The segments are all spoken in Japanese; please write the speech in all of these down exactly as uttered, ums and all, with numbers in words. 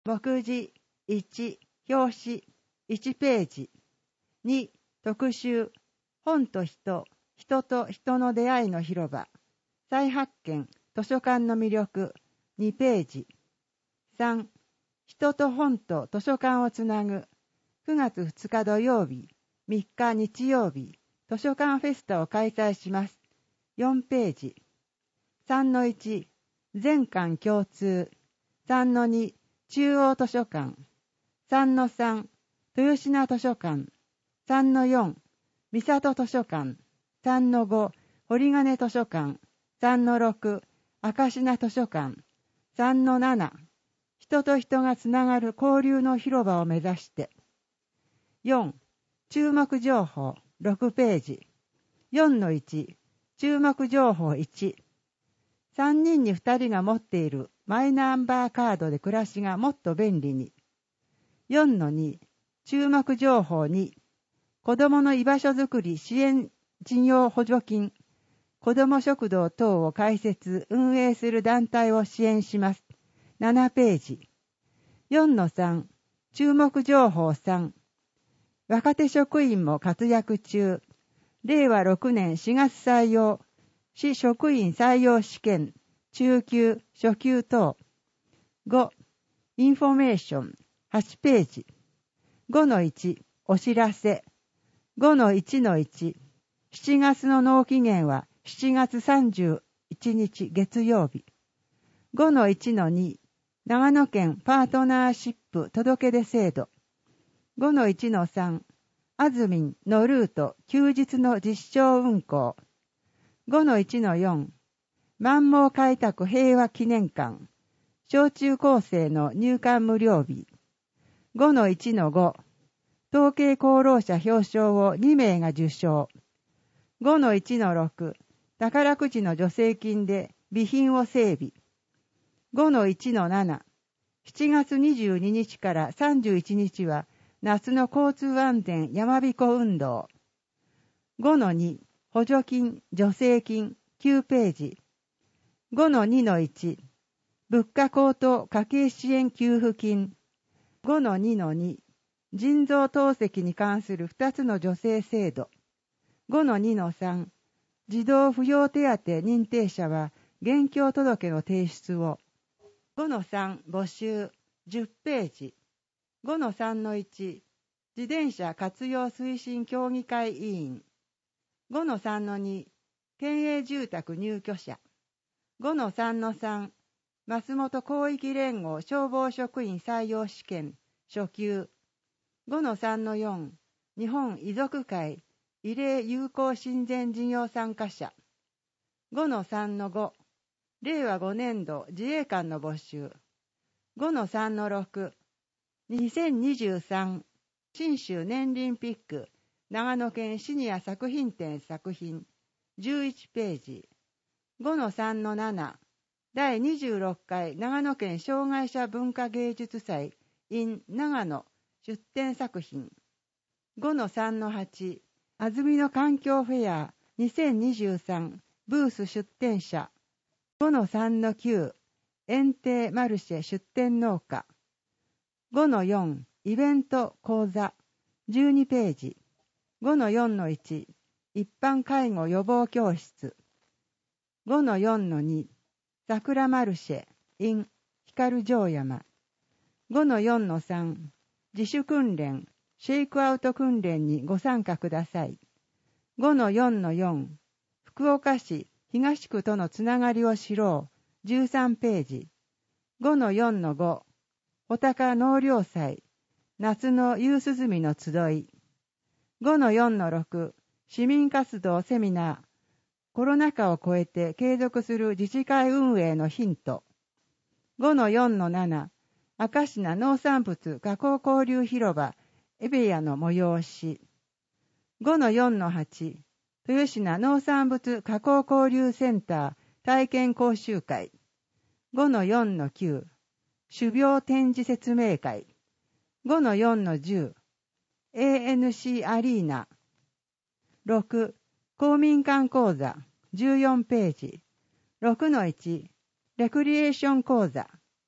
目次いち、表紙いちページ。に、特集、本と人、人と人の出会いの広場、再発見、図書館の魅力、にページ。さん、人と本と図書館をつなぐ、くがつふつか土曜日、みっか日曜日、図書館フェスタを開催します。よんページ。さんのいち、全館共通。さんのに、中央図書館。さんのさん、豊品図書館。さんのよん、三郷図書館。さんのご、堀金図書館。さんのろく、明品図書館。さんのなな、人と人がつながる交流の広場を目指して。よん、注目情報ろくページ。よんのいち、注目情報いち。さんにんにふたりが持っているマイナンバーカードで暮らしがもっと便利に。よんのに、注目情報に。子どもの居場所づくり支援事業補助金、子ども食堂等を開設、運営する団体を支援します。ななページ。よんのさん、注目情報さん。若手職員も活躍中。れいわろくねんしがつ採用、市職員採用試験、中級、初級等。ご、インフォメーション、はちページ。ごのいち、お知らせ。ごのいちのいち、しちがつの納期限はしちがつさんじゅういちにち月曜日。ごのいちのに、長野県パートナーシップ届出制度。ごのいちのさん、あずみんのルート休日の実証運行。ごのいちのよん、万毛開拓平和記念館。小中高生の入館無料日。ごのいちのご、統計功労者表彰をにめいが受賞。ごのいちのろく、宝くじの助成金で備品を整備。ごのいちのなな、しちがつにじゅうににちからさんじゅういちにちは夏の交通安全山彦運動。ごのに、補助金、助成金、きゅうページ。ごのにのいち、物価高騰家計支援給付金。ごのにのに、腎臓透析に関するふたつの助成制度。ごのにのさん、児童扶養手当認定者は現況届の提出を。ごのさん、募集、じゅっページ。ごのさんのいち、自転車活用推進協議会委員。ごのさんのに、県営住宅入居者。ごのさんのさん、松本広域連合消防職員採用試験、初級。ごのさんのよん、日本遺族会慰霊友好親善事業参加者。ごのさんのご、れいわごねんど自衛官の募集。ごのさんのろく、にせんにじゅうさん信州年輪ピック長野県シニア作品展作品じゅういちページ。ごのさんのなな、だいにじゅうろっかい長野県障害者文化芸術祭 in 長野出展作品。ごのさんのはち、安曇野環境フェアにせんにじゅうさんブース出展者。ごのさんのきゅう、園庭マルシェ出展農家。ごのよん、イベント講座じゅうにページ。ごのよんのいち、一般介護予防教室。ごのよんのに、桜マルシェ in 光城山。ごのよんのさん、自主訓練シェイクアウト訓練にご参加ください。ごのよんのよん、福岡市東区とのつながりを知ろうじゅうさんページ。ごのよんのご、穂高納涼祭夏の夕涼みの集い。ごのよんのろく、市民活動セミナーコロナ禍を超えて継続する自治会運営のヒント。ごのよんのなな、明科農産物加工交流広場エベヤの催し。ごのよんのはち、豊品農産物加工交流センター体験講習会。ごのよんのきゅう、種苗展示説明会。ごのよんのじゅう、エーエヌシー アリーナ。ろく、公民館講座じゅうよんページ。ろくのいち、レクリエーション講座。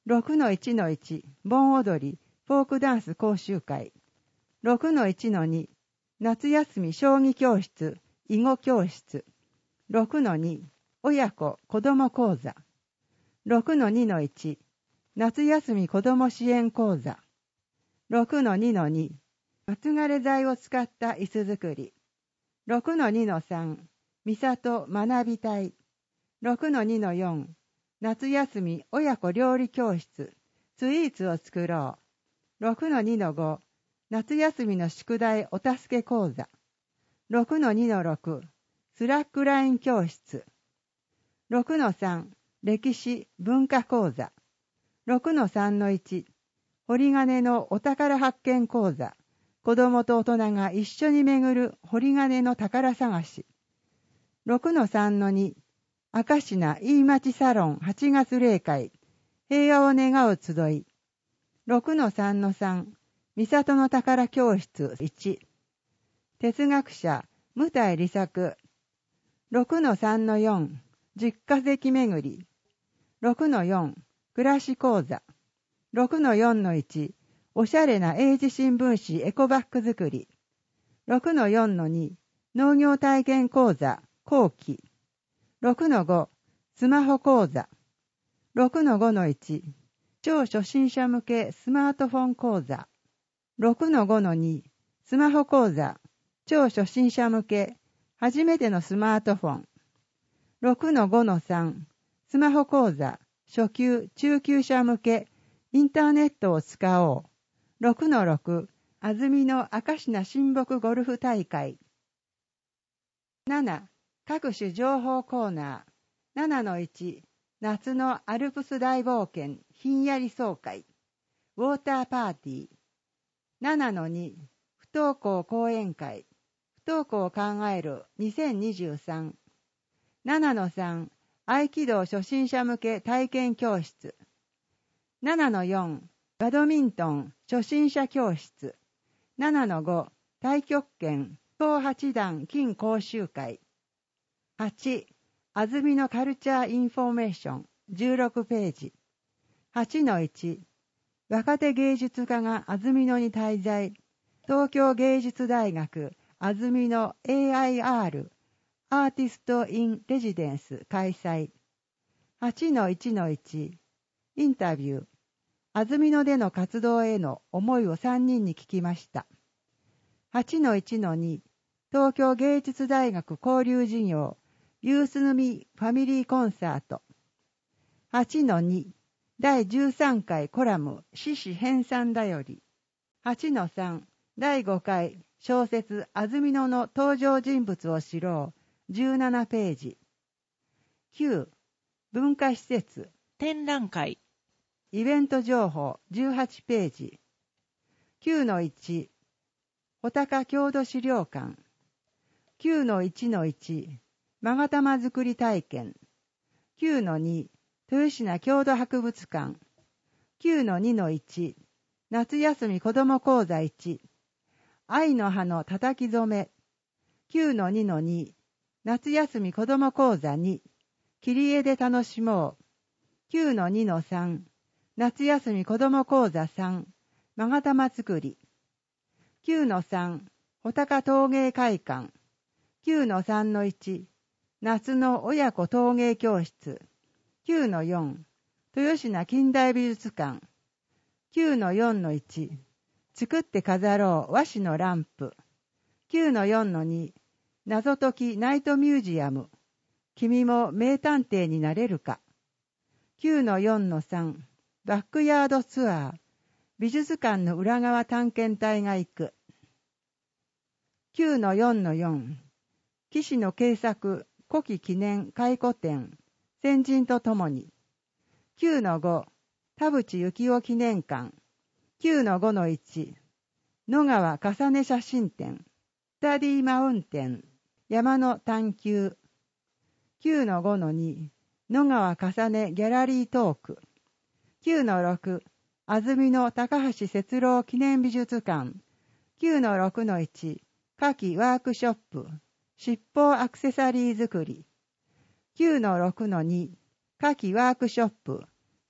ろくのいちのいち、盆踊り、フォークダンス講習会。ろくのいちのに、夏休み将棋教室、囲碁教室。ろくのに、親子子ども講座。ろくのにのいち、夏休み子ども支援講座。ろくのにのに、松枯れ材を使った椅子作り。ろくのにのさん、みさと学び隊。ろくのにのよん、夏休み親子料理教室、スイーツを作ろう。ろくのにのご、夏休みの宿題お助け講座。ろくのにのろく、スラックライン教室。ろくのさん、歴史文化講座。ろくのさんのいち、針金のお宝発見講座。子どもと大人が一緒に巡る針金の宝探し。ろくのさんのに、明石名飯町サロンはちがつ例会、平和を願う集い。ろくのさんのさん、三郷の宝教室いち、哲学者無体利作。ろくのさんのよん、実家席巡り。ろくのよん、暮らし講座。ろくのよんのいち、おしゃれな英字新聞紙エコバッグ作り。ろくのよんのに、農業体験講座後期。ろくのご、スマホ講座。ろくのごのいち、超初心者向けスマートフォン講座。ろくのごのに、スマホ講座、超初心者向け、初めてのスマートフォン。ろくのごのさん、スマホ講座、初級、中級者向け、インターネットを使おう。ろくのろく、安曇野明石名親睦ゴルフ大会。なな、各種情報コーナー。ななのいち、夏のアルプス大冒険ひんやり総会。ウォーターパーティー。ななのに、不登校講演会。不登校を考えるにせんにじゅうさん。ななのさん、合気道初心者向け体験教室。ななのよん、バドミントン初心者教室。ななのご、太極拳東八段金講習会。はち、安曇野カルチャーインフォメーションじゅうろくページ。はちのいち、若手芸術家が安曇野に滞在。東京芸術大学安曇野 エーアイアール アーティスト・イン・レジデンス開催。はちのいちのいち、インタビュー。安曇野での活動への思いをさんにんに聞きました。はちのいちのに、東京芸術大学交流事業ユースヌミファミリーコンサート。はちのに、だいじゅうさんかいコラム獅子編纂だより。はちのさん、だいごかい小説安曇野の登場人物を知ろうじゅうななページ。きゅう、文化施設展覧会イベント情報じゅうはちページ。きゅうのいち、穂高郷土資料館。きゅうのいちのいち、勾玉作り体験。きゅうのに、豊品郷土博物館。きゅうのにのいち、夏休み子ども講座いち、愛の葉のたたき染め。きゅうのにのに、夏休み子ども講座に、切り絵で楽しもう。きゅうのにのさん、夏休み子ども講座さん、勾玉作り。きゅうのさん、穂高陶芸会館。きゅうのさんのいち、夏の親子陶芸教室。きゅうのよん、豊品近代美術館。きゅうのよんのいち、作って飾ろう和紙のランプ。きゅうのよんのに、謎解きナイトミュージアム。君も名探偵になれるか。きゅうのよんのさん、バックヤードツアー。美術館の裏側探検隊が行く。きゅうのよんのよん、岸の慶作古希記念回顧展。先人とともに。きゅうのご、田淵幸雄記念館。きゅうのごのいち、野川重ね写真展。スタディマウンテン、山の探求。きゅうのごのに、野川重ねギャラリートーク。きゅうのろく、安曇野高橋節郎記念美術館。きゅうのろくのいち、夏季ワークショップ。七宝アクセサリー作り。きゅうのろくのに、夏季ワークショップ。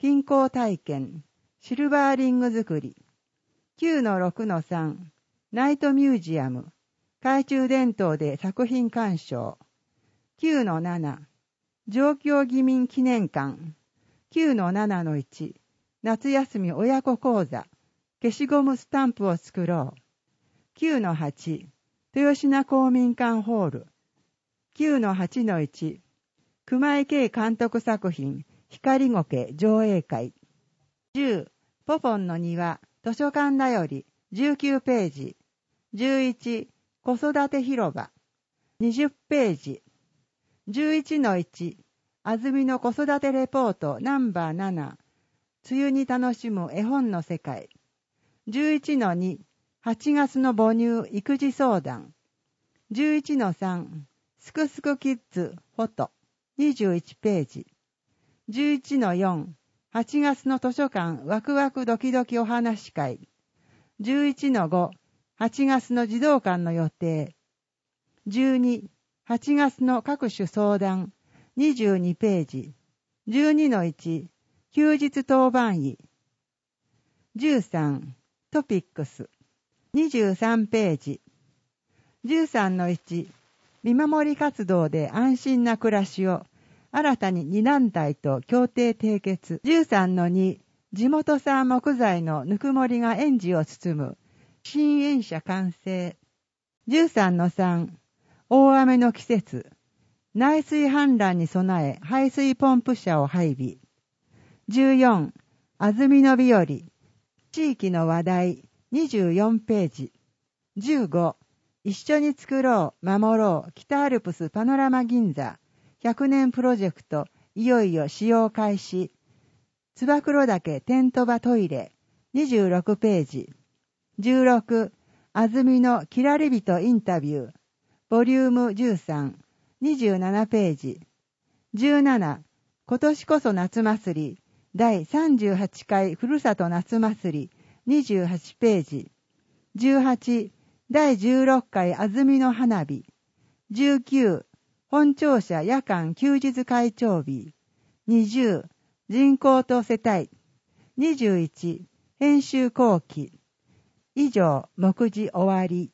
金工体験、シルバーリング作り。きゅうのろくのさん、ナイトミュージアム、懐中電灯で作品鑑賞。きゅうのなな、上京義民記念館。きゅうのななのいち、夏休み親子講座、消しゴムスタンプを作ろう。きゅうのはち、豊品公民館ホール。きゅうのはちのいち、熊井圭監督作品、光苔上映会。じゅう、ポポンの庭、図書館だより、じゅうきゅうページ。じゅういち、子育て広場。にじゅうページ。じゅういちのいち、あずみの子育てレポートナンバーなな、梅雨に楽しむ絵本の世界。じゅういちのに、はちがつの母乳育児相談。じゅういちのさん、すくすくキッズフォト、にじゅういちページ。じゅういちのよん、はちがつの図書館ワクワクドキドキお話会。じゅういちのご、はちがつの児童館の予定。じゅうに、はちがつの各種相談、にじゅうにページ。じゅうにのいち、休日当番医。じゅうさん、トピックス。にじゅうさんページ。じゅうさんのいち、見守り活動で安心な暮らしを、新たにに団体と協定締結。じゅうさんのに、地元産木材のぬくもりが園児を包む、新園舎完成。じゅうさんのさん、大雨の季節、内水氾濫に備え排水ポンプ車を配備。じゅうよん、あずみの日和、地域の話題、にじゅうよんページ。じゅうご、一緒に作ろう、守ろう、北アルプスパノラマ銀座、ひゃくねんプロジェクト、いよいよ使用開始。つばくろ岳テント場トイレ、にじゅうろくページ。じゅうろく、あずみのきらりびとインタビュー、ボリュームじゅうさん、にじゅうななページ。じゅうなな、今年こそ夏祭り、だいさんじゅうはちかいふるさと夏祭り、にじゅうはちページ。じゅうはち、だいじゅうろっかいあずみの花火。じゅうきゅう、本庁舎夜間休日会長日。にじゅう、人口と世帯。にじゅういち、編集後期。以上、目次終わり。